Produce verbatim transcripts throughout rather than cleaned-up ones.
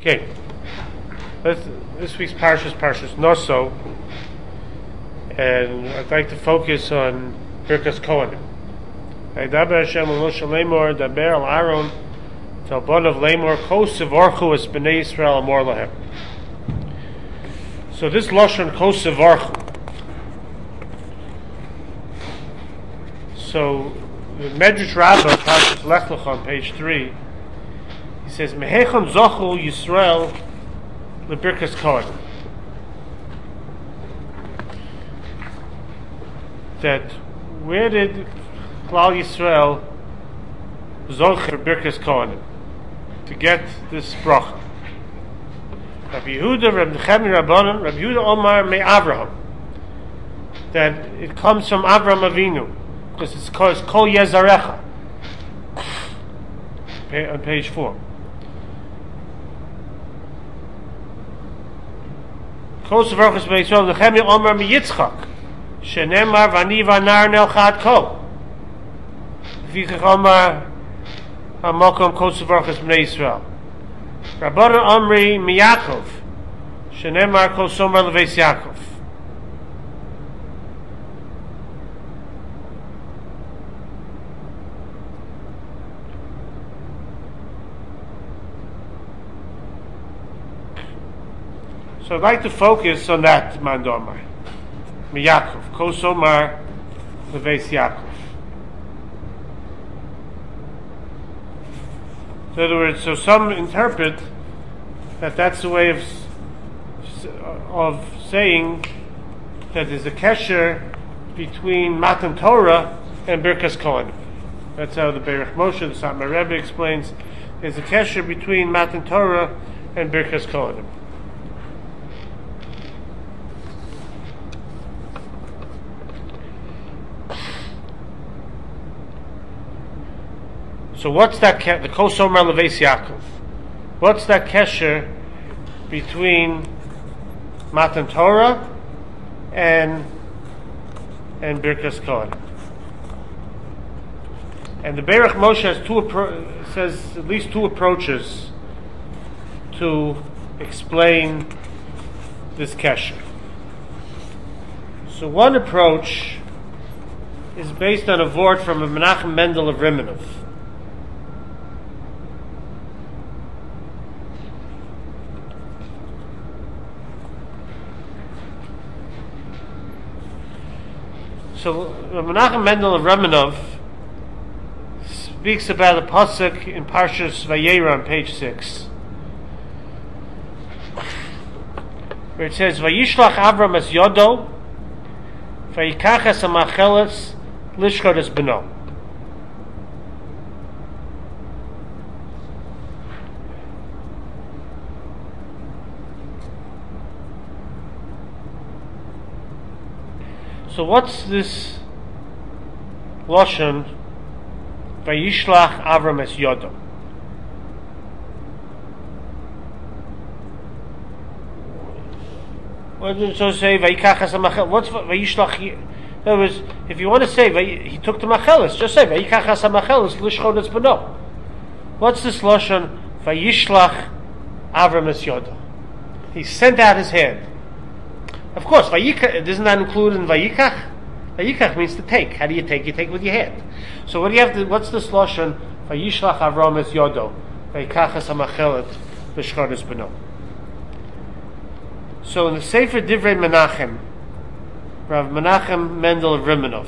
Okay. Let's, this week's parsha is Parshas Noso, and I'd like to focus on Birkas Kohanim. Daber Hashem al Moshe Lemor, Daber al Aaron, Tel Bonav Lemor, Ko Sevarchu es Bnei Yisrael Amor Lahem. So this lashon Ko Sevarchu. So the Medrash Rabbah, Parshas Lech Lecha on page three, he says, Mehecham Zochu Yisrael LeBirkas Kohanim. That where did Klal Yisrael zoch for Birkas Kohanim to get this bracha? Rabbi Yehuda, Rabbi Nechemi Rabbanan, Rabbi Yehuda Omar me Avraham. That it comes from Avraham Avinu because it's called Kol Yezarecha on page four. Kol Sevarchus Bnei Yisrael Nechemi Omar me Yitzchak Shenemar Vani Vanar Nelchad Kol. V'chach Omar HaMokom Kol Sevarchus Bnei Yisrael. Rabbanan Omri Miyakov Shenemar Kol Somer Leves Yaakov. So I'd like to focus on that Mandomar Miyakov Kol Somer Leves Yaakov. In other words, so some interpret that that's the way of of saying that there's a kesher between Matan Torah and Birkas Kohanim. That's how the Beirich Moshe, the Satmar Rebbe explains. There's a kesher between Matan Torah and Birkas Kohanim. So what's that, ke- the Kol Somer Leves Yaakov? What's that kesher between Matan Torah and and Birkas Kohanim? And the Beirich Moshe has two appro- says at least two approaches to explain this kesher. So one approach is based on a vort from a Menachem Mendel of Rimonov. So Menachem Mendel of Remenov speaks about a pasuk in Parshas Vayera on page six, where it says, "Vayishlach Avram es Yodo, vayikach es hamacheles lishchot es beno." So what's this lashon Vayishlach Avram es Yodo? What does it so say Vayikach es hamachel? What's Vayishlach? In other words, if you want to say he took the machelis, just say Vayikach es hamachelis lishchot es beno. What's this lashon Vayishlach Avram es Yodo? He sent out his hand. Of course, Vayikach, doesn't that include in Vayikach? Vayikach means to take. How do you take? You take with your hand. So what do you have to, what's this lashon? Vayishlach Avram es Yodo, Vayikach es hamachelet, lishchot es beno. So in the Sefer Divrei Menachem, Rav Menachem Mendel of Rimonov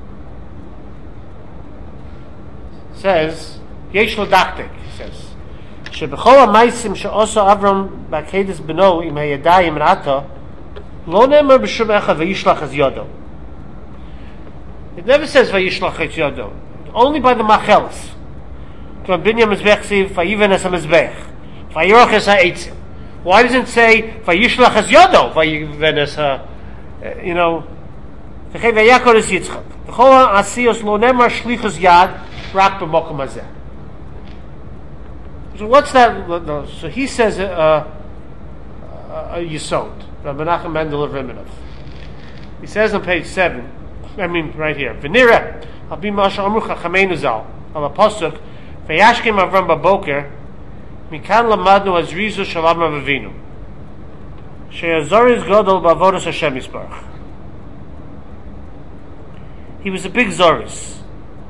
says, Yesh l'daktik, he says, Shebechol ha'maisim she'oso Avram b'akedes beno im hayadayim rata, Lo nemer b'shum echad vayishlach es yodo. It never says vayishlach es yodo. Only by the machelis. To binyam mizbech siv vayiven es hamizbech. Vayiroch es ha'etzim. Why doesn't it say vayishlach es yodo? Vayiven es ha... You know... V'chei vayakor es yitzchak. V'chol ha'asiyos lo nemer shlichus yad rak b'mokum hazeh. So what's that? No, so he says a uh, uh, uh, yisod. Rabbi Menachem Mendel of Rimonov. He says on page seven, I mean right here, V'nireh, al bi ma she'amru chachameinu zal, al ha-pasuk, v'yashkem Avram baboker, Mikan lamadnu azrizu shalom avinu. She'azoriz gadol ba'avodas Hashem yisbarach. He was a big zoris.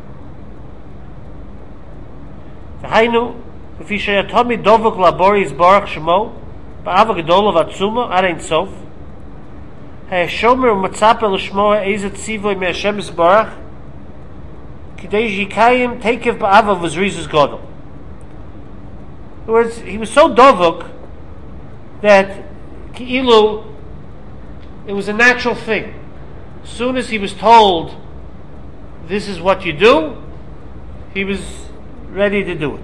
V'hainu, v'fi sheyatomi dovuk labori yisbarach shemo, ba'ava gedol v'atzuma, ad ein sof, ha'eshomer u'matzapel l'shmoa eizet tzivoy me'Hashem yisbarach, kidei zhikayim tekev ba'ava v'zrizuz gadol. In other words, he was so dovuk that ki'ilu, it was a natural thing. As soon as he was told, this is what you do, he was ready to do it.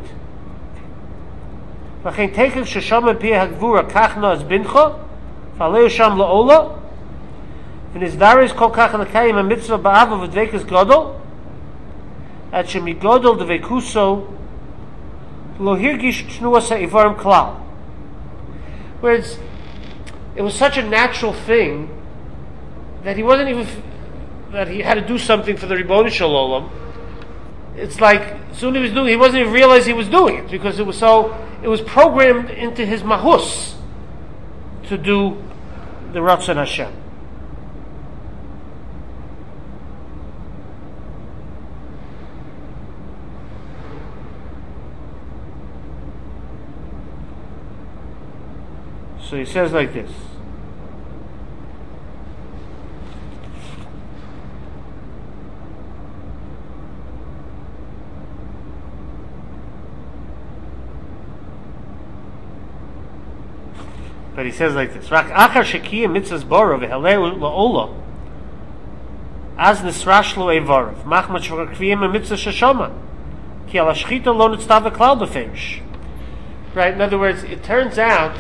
V'chein tekev sheshama pi hagvura kachna as bincha, v'aleu sham la'ola, v'nizdaris kol kach l'kayim a mitzvah ba'ava v'dvekas gadol, at shemigodol d'vekuso lo hirgish shnuasa ivarim klal. Whereas it was such a natural thing that he wasn't even f- that he had to do something for the Ribono Shel Olam. It's like as soon as he was doing, he wasn't even realize he was doing it because it was so. It was programmed into his mahus to do the Ratzon Hashem. So he says like this. But he says like this. Rak achar shekiyah mitzvahs bora v'heleu la'ola az nisrash lo evarav machmat shvakviyim a mitzvah shashoma ki al hashchita lo nitztav v'klal b'ferish. Right? In other words, it turns out,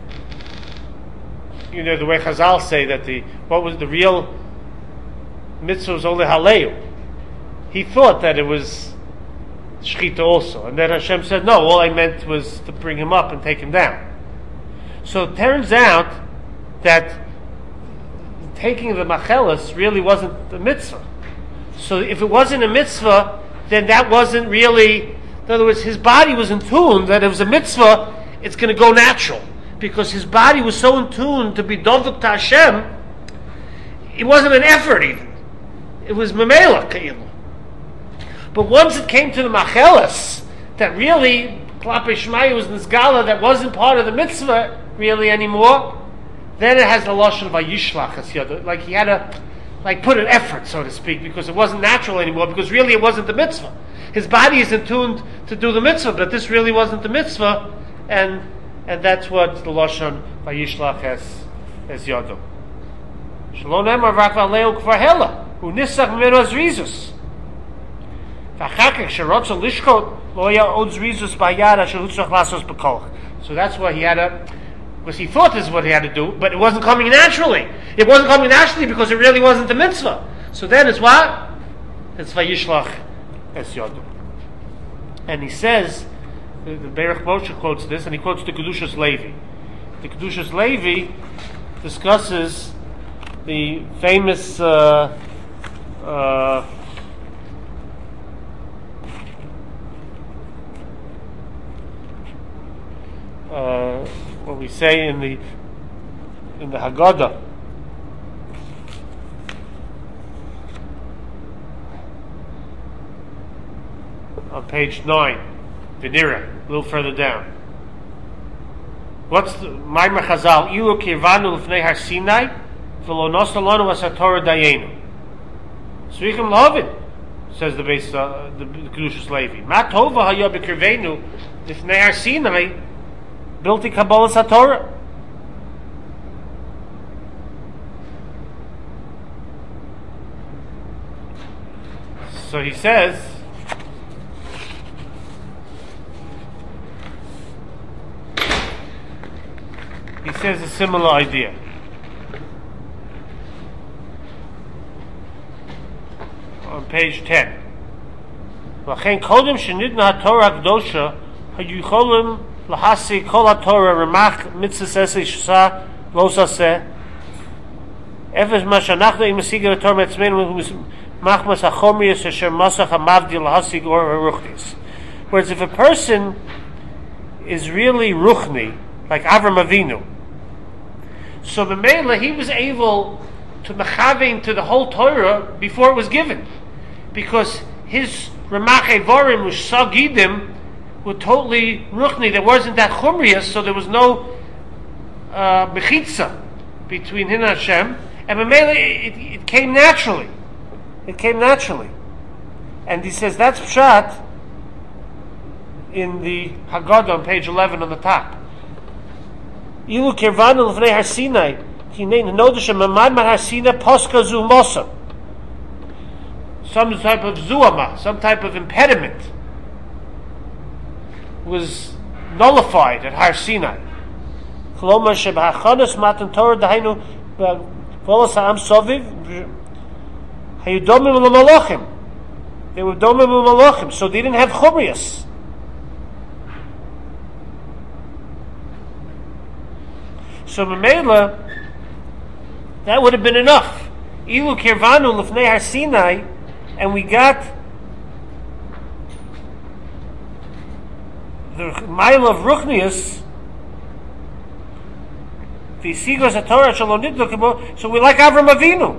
you know, the way Chazal say that the what was the real mitzvah was only haleu. He thought that it was shchita also, and then Hashem said, "No, all I meant was to bring him up and take him down." So it turns out that taking the machelas really wasn't the mitzvah. So if it wasn't a mitzvah, then that wasn't really. In other words, his body was in tune that it was a mitzvah. It's going to go natural. Because his body was so in tune to be dovuk to Hashem, it wasn't an effort even. It was memela keilu. But once it came to the machelas, that really Klape Shmaya was nisgala, that wasn't part of the mitzvah really anymore, then it has the lashon of vayishlach as yada. Like he had to, like put an effort, so to speak, because it wasn't natural anymore. Because really it wasn't the mitzvah. His body is in tune to do the mitzvah, but this really wasn't the mitzvah, and. And that's what the Lashon Vayishlach has as Yodom. Shalom Emar Vak Valeu Kvarhela, who Nisach Mimeno Zrizus. V'achakek Sherotzo Lishkot Loya Od Zrizus Bayad Asher Hutzach Lasos B'Kolch. So that's why he had to, because he thought this is what he had to do, but it wasn't coming naturally. It wasn't coming naturally because it really wasn't the mitzvah. So then it's what? It's Vayishlach as Yodom. And he says, The, the Berach Moshe quotes this, and he quotes the Kedushas Levi. The Kedushas Levi discusses the famous uh, uh, uh, what we say in the in the Haggadah. On page nine. Venira, a little further down. What's the Maimar Chazal? Ilu kirvanu l'fnei har Sinai, v'lo nosalonu as haTorah dayenu. Svichim lovin, says the base, uh, the Kedushas Levi. Ma tova haya b'kirvenu l'fnei har Sinai, bilti kabbalas haTorah. So he says, he says a similar idea. On page ten. V'chein kodem shenidna haTorah Kedosha hayu cholim lahasi kol haTorah remach mitzvahs esei shasa lo saseh efes ma shanachnu im mesiga haTorah metzmeinu machmas hachomiyas asher masach hamavdi lahasig or haruchtis. Whereas if a person is really ruchni, like Avram Avinu. So Memela, he was able to mechavein to the whole Torah before it was given, because his Ramach Evorim, which Sagidim, were totally ruchni. There wasn't that chumrius, so there was no uh, mechitza between him and Hashem, and Memela, it, it came naturally. It came naturally. And he says that's pshat in the Haggadah on page eleven on the top. Ilu kirvanu l'fnei Har Sinai, hinei nodisha mamad mar Har Sinai poska zu mosa. Some type of zuama, some type of impediment was nullified at Har Sinai. Koloma shebachanos matan Torah dahainu v'olas ha'am soviv hayu domim l'malachim. They were domim l'malachim, so they didn't have chumrius. So Memela, that would have been enough. Ilu kirvanu l'fnei Har Sinai, and we got the mile of ruchnius. V'sigos haTorah shalom nidlo kemo. So we like Avram Avinu.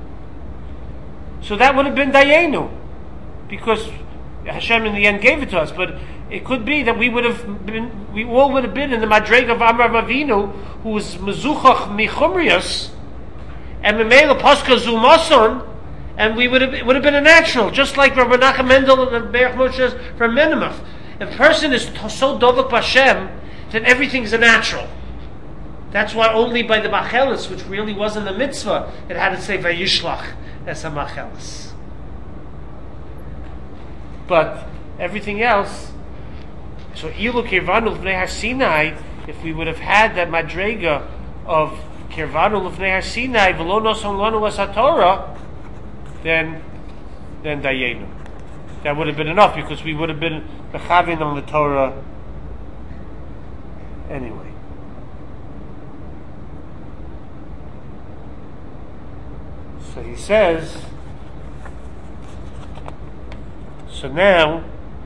So that would have been dayenu, because Hashem in the end gave it to us. But it could be that we would have been, we all would have been in the madreg of Avram Avinu, who was mezuchach michumrius, and memela paska zumason, and we would have, it would have been a natural, just like Rabbi Nachum Mendel and Berach Moshe from Menemach. If a person is so dovak b'Hashem, then everything's a natural. That's why only by the machelis, which really wasn't a mitzvah, it had to say vayishlach as a machelis. But everything else, so ilu kirvanu l'fnei Har Sinai, if we would have had that madrega of kirvanu l'fnei Har Sinai v'lo noson lanu es haTorah, then then dayenu. That would have been enough, because we would have been mechavin on the Torah anyway. So he says, so now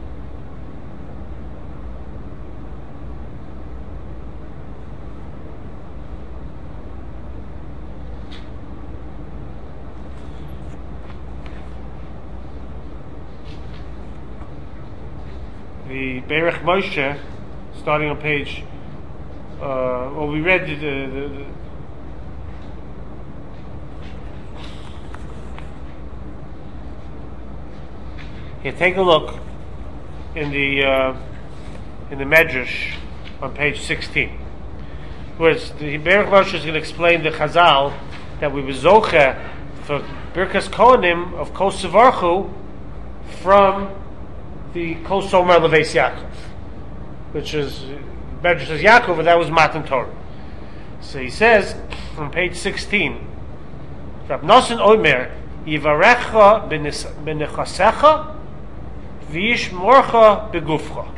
the Berach Moshe, starting on page, uh, well, we read the, the, the here, take a look in the uh, in the Medrash on page sixteen, where the Berach Moshe is going to explain the Chazal that we were zoche for Birkas Kohanim of Kol Sevarchu from the Kol Somer Leves Yaakov, which is Medrash says Yaakov, but that was Matan Torah. So he says on page sixteen, Rab Nosson Omer Yivarecha b'nechasecha v'yishmorcha begufcha.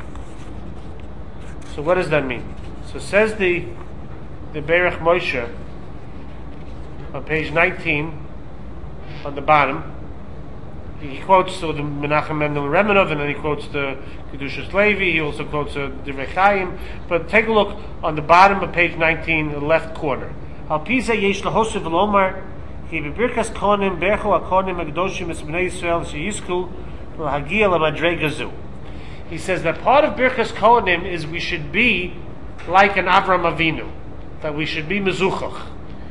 So what does that mean? So says the the Berach Moshe on page nineteen on the bottom. He quotes the Menachem Mendel Remenov, and then he quotes the Kedushas Levi. He also quotes the Divrei Chaim. But take a look on the bottom of page nineteen, the left corner. Al Pisa yesh lahosiv v'lomar ki bebirkas konim bercho akonim agdoshim es bnei Yisrael sheyisku l'hagia l'madrega zu. He says that part of Birkas Kohanim is we should be like an Avram Avinu, that we should be mezuchach,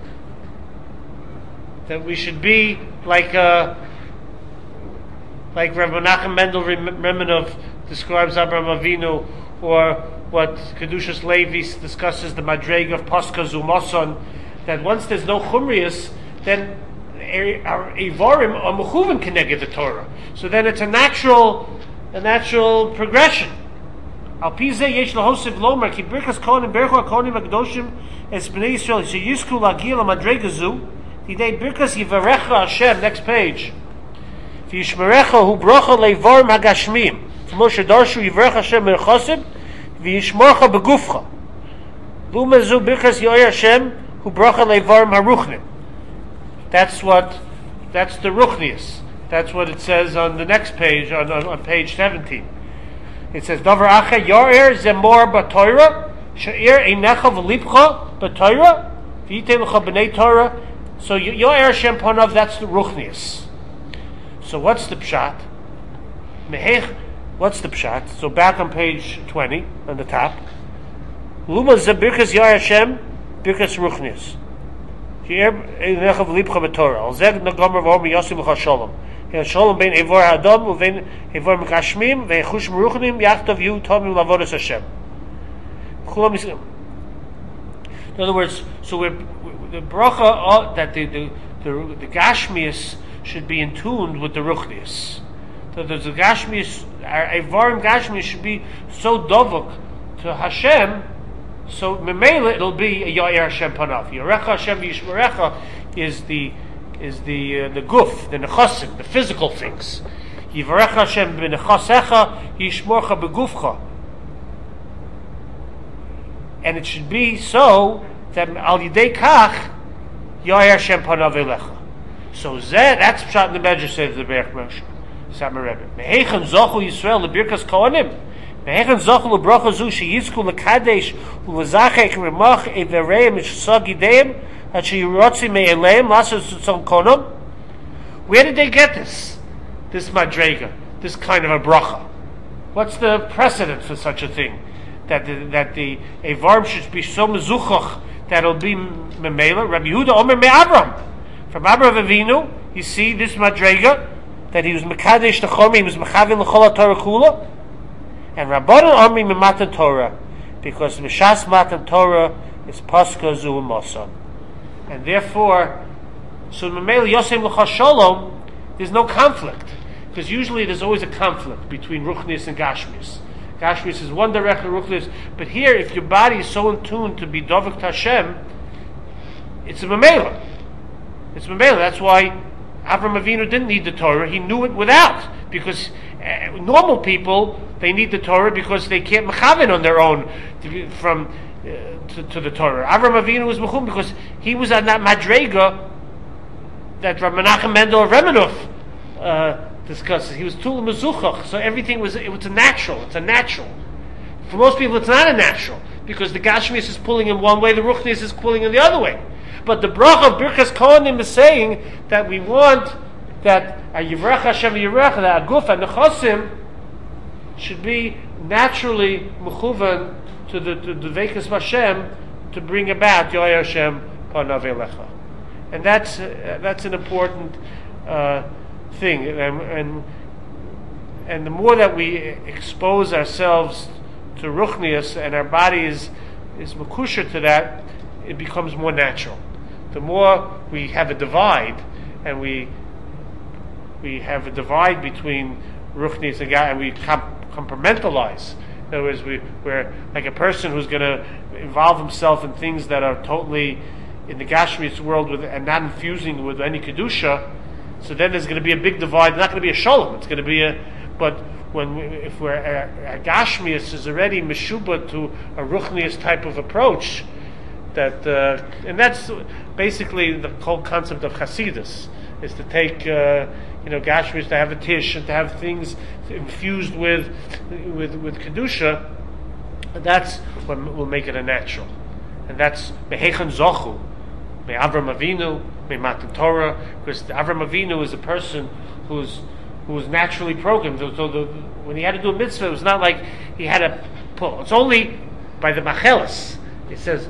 that we should be like a like Rabbi Menachem Mendel Remenov describes Abraham Avinu, or what Kedushas Levi discusses the Madreg of Pascha Zumason, that once there's no Chumrius, then our Evorim are Mechuven Keneged the Torah. So then it's a natural, a natural progression. Al Pizeh Yesh Lahosiv Lomer Ki Birkas Kohanim Berchu HaKohanim HaKadoshim Es Bnei Yisrael Sheyisku Lagil HaMadrega Zu Tidei Birkas Yivarecha Hashem. Next page. V'yishmerecha hu brocha leivorim hagashmim. Moshe darshu yivrech Hashem merchosib v'yishmorcha begufcha. Lumezu birkas yoyer Hashem hu brocha leivorim haruchnim. That's what, that's the ruchnius. That's what it says on the next page, on, on, on page seventeen. It says, Dover Acha, Yorer Zemor B'Torah, She'er Einecha V'Lipcha B'Torah, V'Yitein L'cha B'nei Torah. So Yorer Hashem Panav, that's the Ruchnius. So what's the pshat? Mehech, what's the pshat? So back on page twenty, on the top. Luma ze birkas Yorer Hashem, birkas Ruchnius. She'er Einecha V'Lipcha B'Torah. Al zeg Nagomer V'Or Miyosim L'cha Shalom. Shalom ben Evor Hadam uven Evor Mekashmim ve'chushim ruchnim yachtav yu tomim lavodas Hashem. In other words, so we're, the bracha that the the the, the Gashmius should be in tune with the Ruchnius. So the, the Gashmius, our Evorim Gashmius should be so dovuk to Hashem. So memela it'll be a Yair Hashem Panav. Yorecha Hashem Yishmerecha is the is the uh, the guf, the nechasim, the physical things. Yivarecha Hashem b'nechasecha, yishmorcha begufcha. And it should be so that al yidei kach yair Hashem panav elecha. So zeh, that's pshat in the Medrash, says the Berach Moshe. Samer Rebbe. Mehechen zochu Yisrael lebirkas kohanim. Mehechen zochu lebrocha zu sheyizku lekadesh ulezachet remach evereim mishsag yideim. Where did they get this? This madrega, this kind of a bracha. What's the precedent for such a thing? That the, that the Evarm should be so mezuchach that it'll be memela. Rabbi Yehuda Omer me Avram. From Avraham Avinu, you see this madrega that he was mekadesh nechome, he was mechavin l'chol Torah kula, and Rabbanan Omer me matan Torah, because mishas matan Torah is paska zu u'mosan. And therefore, so Mamela Yosem L'cha Shalom, there's no conflict. Because usually there's always a conflict between Ruchnius and Gashmius. Gashmius is one direction, Ruchnius. But here, if your body is so in tune to be Dovek Hashem, it's a Mamela. It's Mamela. That's why Avram Avinu didn't need the Torah. He knew it without. Because uh, normal people, they need the Torah because they can't mechaven on their own to be, from... Uh, to, to the Torah. Avram Avinu was mechum because he was on that madrega that Rav Menachem Mendel of Remenuf uh, discusses. He was tul mezuchach, so everything was it was a natural. It's a natural. For most people, it's not a natural because the Gashmius is pulling in one way, the Ruchnius is pulling in the other way. But the bracha of Birkas Kohanim is saying that we want that a Yivrach Hashem Yivrach, that Aguf and Nechosim should be naturally mechuvan to the to the Vekas Hashem to bring about Yoyer Hashem Panav Elecha, and that's uh, that's an important uh, thing. And, and and the more that we expose ourselves to Ruchnius and our body is is makusha to that, it becomes more natural. The more we have a divide, and we we have a divide between Ruchnius and God, and we comp- compartmentalize. In other words, we, we're like a person who's going to involve himself in things that are totally in the Gashmius world with, and not infusing with any Kedusha. So then there's going to be a big divide. It's not going to be a Shalom. It's going to be a... But when we, if we're... A, a Gashmius is already Meshuba to a Ruchnius type of approach, that... Uh, and that's basically the whole concept of Hasidus, is to take... Uh, you know, Gashmius, to have a tish and to have things infused with with with kedusha. That's what will make it a natural, and that's mehechan zochu, me Avram Avinu, me Matan Torah, because Avram Avinu is a person who's who was naturally programmed. So the, when he had to do a mitzvah, it was not like he had to pull. It's only by the machelis. It says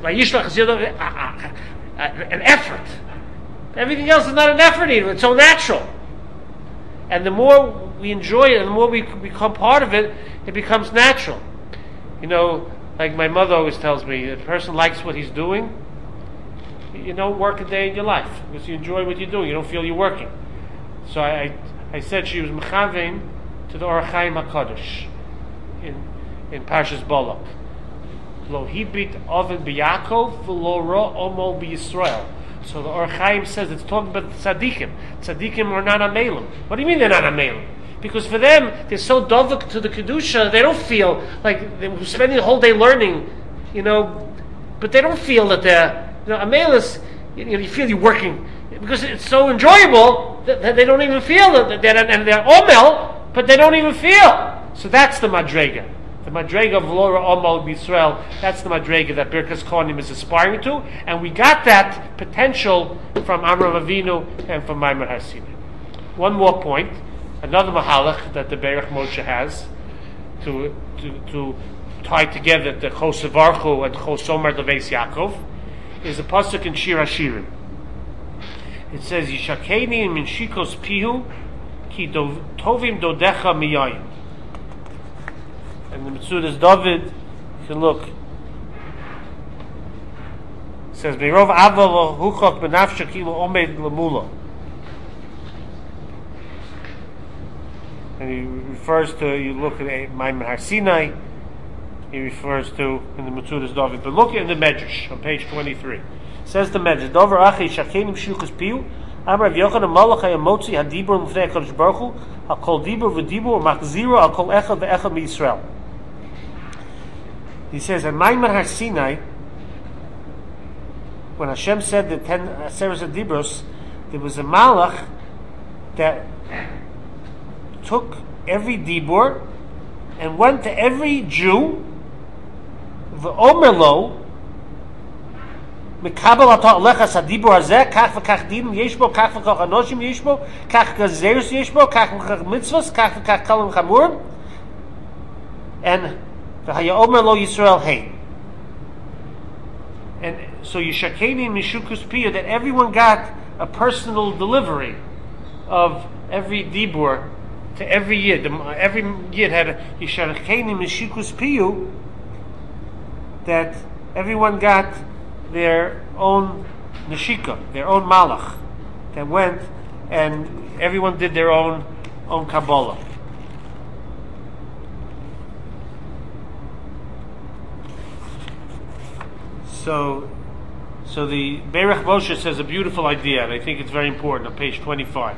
an effort. Everything else is not an effort either. It's so natural. And the more we enjoy it, and the more we become part of it, it becomes natural. You know, like my mother always tells me, if a person likes what he's doing, you don't work a day in your life because you enjoy what you're doing. You don't feel you're working. So I, I, I said she was mechavein to the Orach Chaim HaKadosh in in Parshas Balak. Lo hibit oven b'Yakov v'lo ro omo b'Yisrael. So the Orach Chaim says it's talking about tzaddikim. Tzaddikim are not amelim. What do you mean they're not amelim? Because for them, they're so dovuk to the kedusha, they don't feel like they're spending the whole day learning, you know, but they don't feel that they're, you know, amelis, you know, you feel you're working, because it's so enjoyable that, that they don't even feel that they're, and they're omel, but they don't even feel. So that's the Madrega. The Madrega of Lora Omal B'Yisrael, that's the Madrega that Birkas Kohanim is aspiring to, and we got that potential from Amram Avinu and from Maimon Har Sinai. One more point, another Mahalach that the Berach Moshe has to to, to tie together the Chosevarchu and Chosomer Leveis Yaakov is a pasuk in Shir Hashirim. It says, Yishakeni min shikos pihu ki tovim dodecha miyayim. And the Metzudas David, you can look. It says, Beirov aval huchok benafsha kilo omed lemula. And he refers to, you look at Maimon Har Sinai, he refers to in the Metzudas David. But look in the Medrash on page twenty-three. Says the Medrash, Dover achi shakenim shuchas piu, Amar Rav Yochanan Malach hayamotzi hadibur l'fnei HaKadosh Baruch Hu, hakol dibur v'dibur machziro hakol echad ve'echad miYisrael. He says, in Maimon Har Sinai, when Hashem said the ten Aseres Adibros, there was a Malach that took every dibur and went to every Jew, v'omer מקבל אתה עליך סדיבור הזה, כך וכך דינים יש בו, כך וכך אנושים יש בו, כך גזירס יש בו, כך וכך מצווס, כך וכך קלים חמורים, and והיה אומר לו ישראל hey. And so Yishakeni Mishukus Piyah, that everyone got a personal delivery of every dibur to every yid. Every yid had a Yishakeni Mishukus Piyah, that everyone got their own neshika, their own malach, that went, and everyone did their own own Kabbalah. So, so the Berach Moshe says a beautiful idea, and I think it's very important on page twenty-five.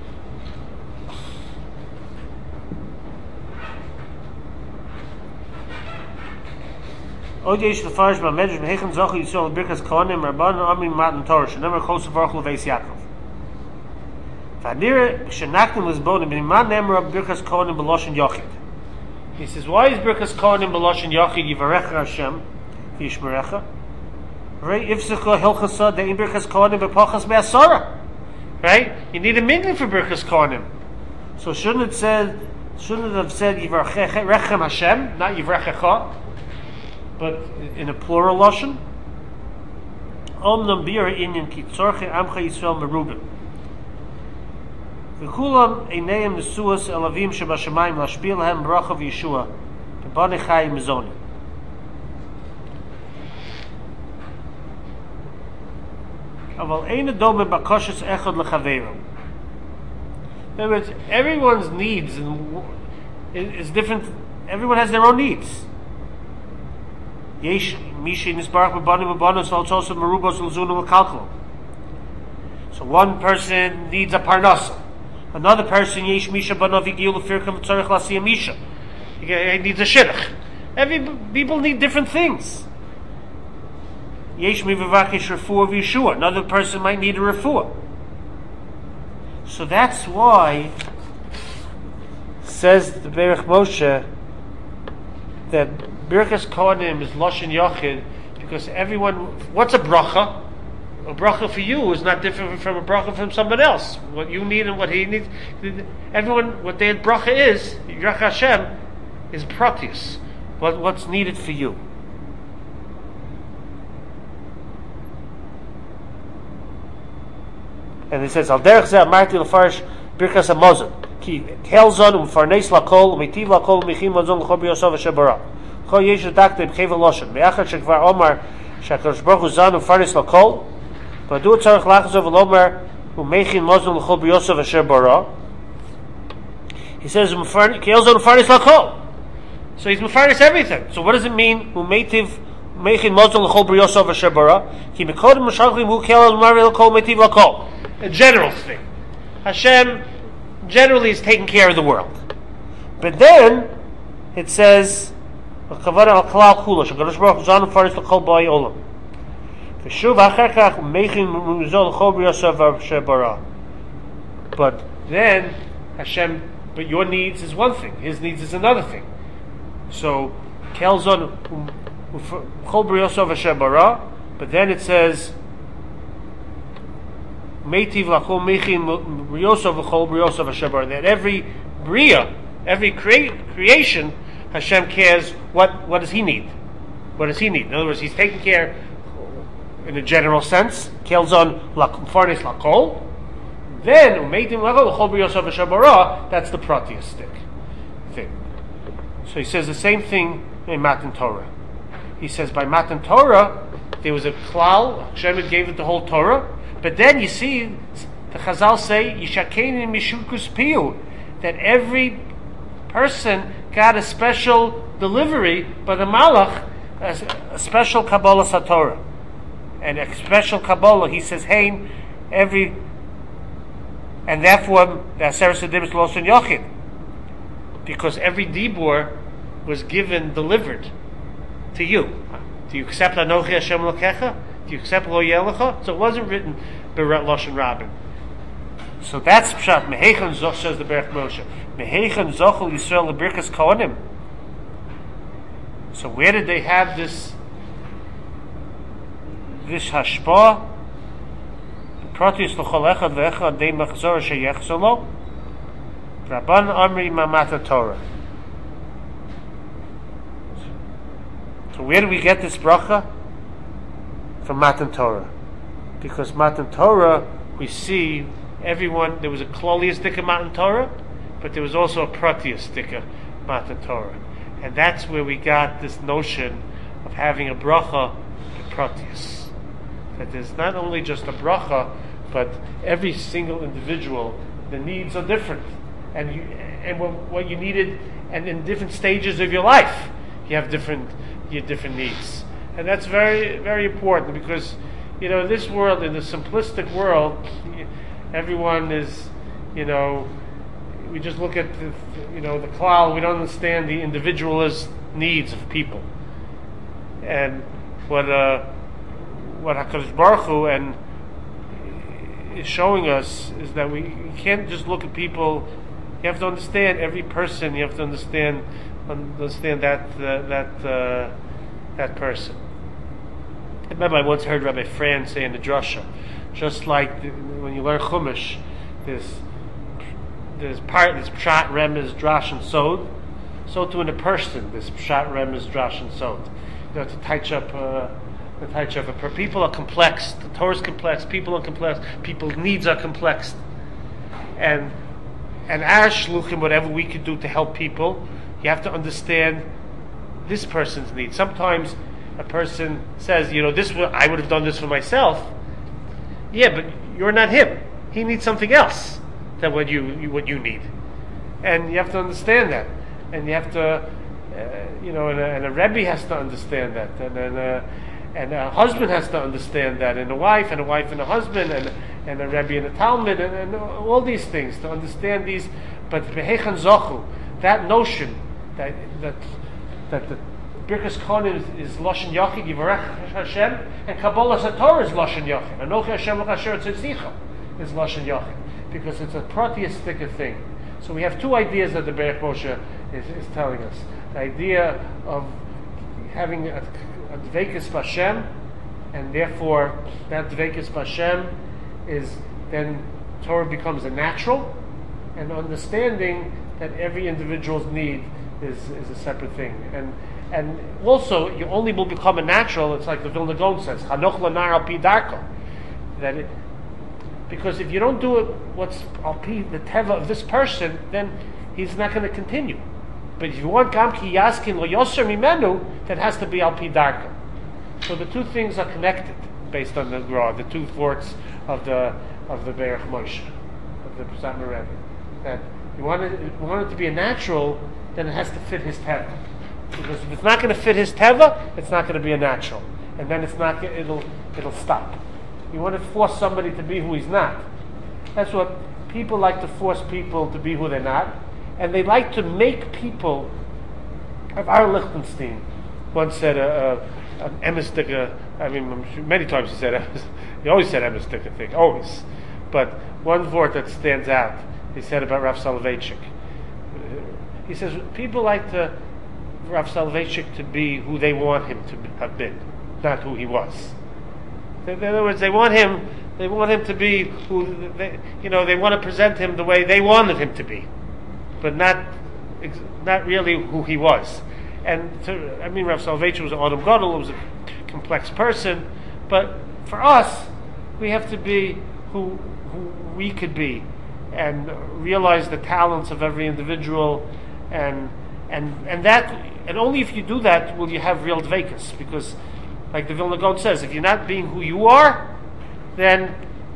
Od yesh lefarish b'medrash mehechem zochu Yisrael birkas kohanim rabbanon amrim matan Torah shenemar chosevarchu leveis Yaakov. V'adira shenaktim lizbonim b'niman nemar birkas kohanim b'loshen yochid. He says, why is birkas kohanim b'loshen yochid yivarecha Hashem v'yishmerecha? Right? Ifsecha hilchasa de'im birkas kohanim b'pachas me'asara. Right? You need a minyan for birkas kohanim. So shouldn't it said? Shouldn't it have said yivarechem Hashem, not yivarechecha? But in a plural lashon, Omnam bira inyan ki tzorche amcha Yisrael merubim. V'kulam eineim nesuas elavim shebashamayim lashpil lahem bracha v'yeshua b'banei chayim mizoni. Aval ein adome bakoshes echad lechaveiro. In other words, everyone's needs is different. Everyone has their own needs. Yesh mishe nisbarach b'banim b'banos v'altzosa merubos l'zunu v'kalkalo. So one person needs a parnasa. Another person yesh misha b'no v'giyu l'firkam v'tzorich l'asiyah misha. He needs a shidduch. Every people need different things. Yesh mi v'vakish refuah v'yeshua. Another person might need a refuah. So that's why, says the Berach Moshe, that Birkas Kohanim is Loshen Yochid, because everyone, what's a bracha? A bracha for you is not different from a bracha from someone else. What you need and what he needs, everyone, what their bracha is, Yirach Hashem, is pratius. What, what's needed for you. And he says, Al derech zeh amarti l'farish Birkas HaMazon, ki helzon u'mfarnes lakol, u'mitiv lakol, u'michim mazon l'chol b'yosov asher bara. Chol yesh l'dakta b'chev ha'loshen. Ve'achar shekvar omar, shakadosh baruch hu zan u'mfarnes lakol, v'adu tzarech lachazov v'lomar, u'mechin mazon l'chol b'yosov asher bara. He says, ki helzon u'mfarnes lakol. So he's u'mfarnes everything. So what does it mean, u'metiv, u'mechin mazon l'chol b'yosov asher bara? Ki mekodim m'shalchim hu kel al-mar l'kol, u'metiv lakol. A general thing. Hashem generally is taking care of the world. But then it says, but then Hashem but your needs is one thing, his needs is another thing. So, Kelzon Chol Briosov Asher Bara, but then it says Meitiv Lachol Mechin Briosov Chol Briosov Asher Bara, that every Bria, every crea- creation, Hashem cares what, what does he need? What does he need? In other words, he's taking care in a general sense, Kelzon Farnes Lakol. Then Umeitim Lachol Chol Briosov Asher Bara, that's the proteistic thing. So he says the same thing in Matan Torah. He says by Matan Torah there was a klal, Hashem gave it the whole Torah, but then you see the Chazal say Yishakein Mishukus Piyu, that every person got a special delivery by the Malach, a, a special Kabbalah Satorah, and a special Kabbalah. He says, "Hey, every," and therefore the Aseret Sedibus Loson Yochid, because every dibur was given, delivered to you. Do you accept Anochi Hashem Lokecha? Do you accept Lo Yelecha? So it wasn't written Beret Lashon Rabin. So that's Pshat. Mehechan Zoch, says the Berach Moshe. Mehechan Zochel Yisrael Lebirkas Kohanim. So where did they have this this hashpah? Proteus L'chol Echad Ve'echad Dei Machzor Sheyechzolo. Rabban Amri Mamata Torah. So where do we get this bracha? From Matan Torah. Because Matan Torah, we see everyone, there was a kloliistic Matan Torah, but there was also a proteistic Matan Torah. And that's where we got this notion of having a bracha and proteus. That there's not only just a bracha, but every single individual, the needs are different. And you, and what, what you needed, and in different stages of your life, you have different, you have different needs. And that's very, very important, because, you know, in this world, in the simplistic world, everyone is, you know, we just look at the, you know, the klal. We don't understand the individualist needs of people. And what uh, what HaKadosh Baruch Hu and is showing us is that we you can't just look at people. You have to understand every person. You have to understand understand that uh, that uh, that person. I remember I once heard Rabbi Fran say in the drasha, just like the, when you learn Chumash, there's there's part there's pshat, remez, drash, and sod. So too in a person, there's pshat, remez, drash, and sod. You know, to touch up, uh, to touch up. A, people are complex. The Torah is complex. People are complex. People's needs are complex. And and our shluchim, whatever we can do to help people, you have to understand this person's needs. Sometimes a person says, you know, this would, I would have done this for myself. Yeah, but you're not him. He needs something else than what you, you what you need, and you have to understand that. And you have to, uh, you know, and a, and a Rebbe has to understand that, and and, uh, and a husband has to understand that, and a wife, and a wife and a husband, and and a Rebbe and a Talmud, and, and all these things to understand these. But behechan zochu, that notion that that that the Birkas Kohanim is, is Lashon Yachid, Yivarech Hashem, and Kabbalah Satorah is Lashon Yachid. Anochi Hashem L'Chasher Tzitzicha is Lashon Yachid, because it's a proteistic thing. So we have two ideas that the Berach Moshe is, is telling us. The idea of having a, a Dveikus B'Hashem, and therefore that Dveikus B'Hashem is then Torah becomes a natural, and understanding that every individual's need is, is a separate thing. And And also, you only will become a natural. It's like the Vilna Gaon says, "Hanoch lanar al pi darko." That it, because if you don't do it, what's al pi the teva of this person, then he's not going to continue. But if you want gam ki yaskin lo yoser mimenu, that has to be al pi darko. So the two things are connected based on the Gra, the two forts of the of the Berach Moshe, of the Pesach Rebbe. That you want it, you want it to be a natural, then it has to fit his teva. Because if it's not going to fit his teva, it's not going to be a natural, and then it's not. It'll it'll stop. You want to force somebody to be who he's not. That's what people like to force people to be who they're not, and they like to make people. Our Lichtenstein once said a, a an emestika. I mean, I'm sure many times he said he always said emestika thing always, but one word that stands out he said about Rav Soloveitchik, he says people like to Rav Soloveitchik to be who they want him to have been, not who he was. In other words, they want him. They want him to be who they, you know. They want to present him the way they wanted him to be, but not, not really who he was. And to, I mean, Rav Soloveitchik was an Adam Gadol, was a complex person, but for us, we have to be who who we could be, and realize the talents of every individual, and and and that, and only if you do that will you have real dveikus, because, like the Vilna Gaon says, if you're not being who you are, then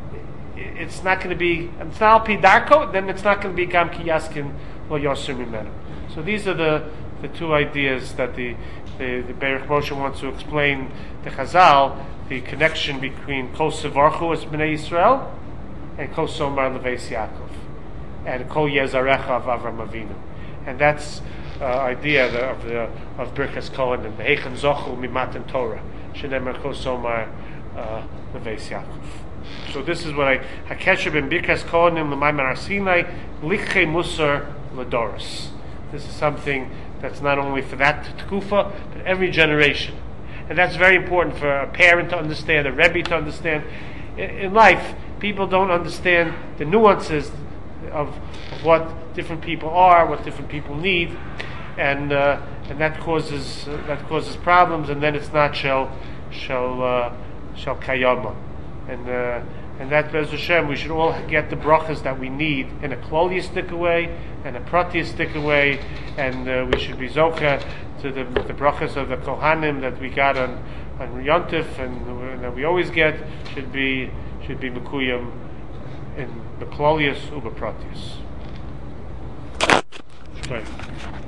it's not going to be, it's not al pi darko, then it's not going to be gam ki yaskin lo yosur mimenu. So these are the, the two ideas that the the, the Berich Moshe wants to explain the Chazal, the connection between Kol Sevarchu as Bnei Yisrael and Kol Somar Leveis Yaakov and Kol Yezarecha of Avram Avinu. And that's uh, idea the, of the of Birkas Kohen and Vehechem Zochu Mimatan Torah Shenemer Kol Somar uh, Leveis Yaakov. So this is what I Hakesher ben Birkas Kohenim L'Maimon Har Sinai Lichei Musar L'Doros. This is something that's not only for that tkufa, but every generation. And that's very important for a parent to understand, a Rebbe to understand. In, in life, people don't understand the nuances of, of what different people are, what different people need, and uh, and that causes uh, that causes problems. And then it's not shel shel uh, shel kayama, and uh, and that Be'ez Hashem, we should all get the brachas that we need in a kloliistic way and a pratistic way, and uh, we should be zocha to the, the brachas of the Kohanim that we got on on Yontif and, and that we always get should be should be mekuyim in the klolius uber pratis. Right.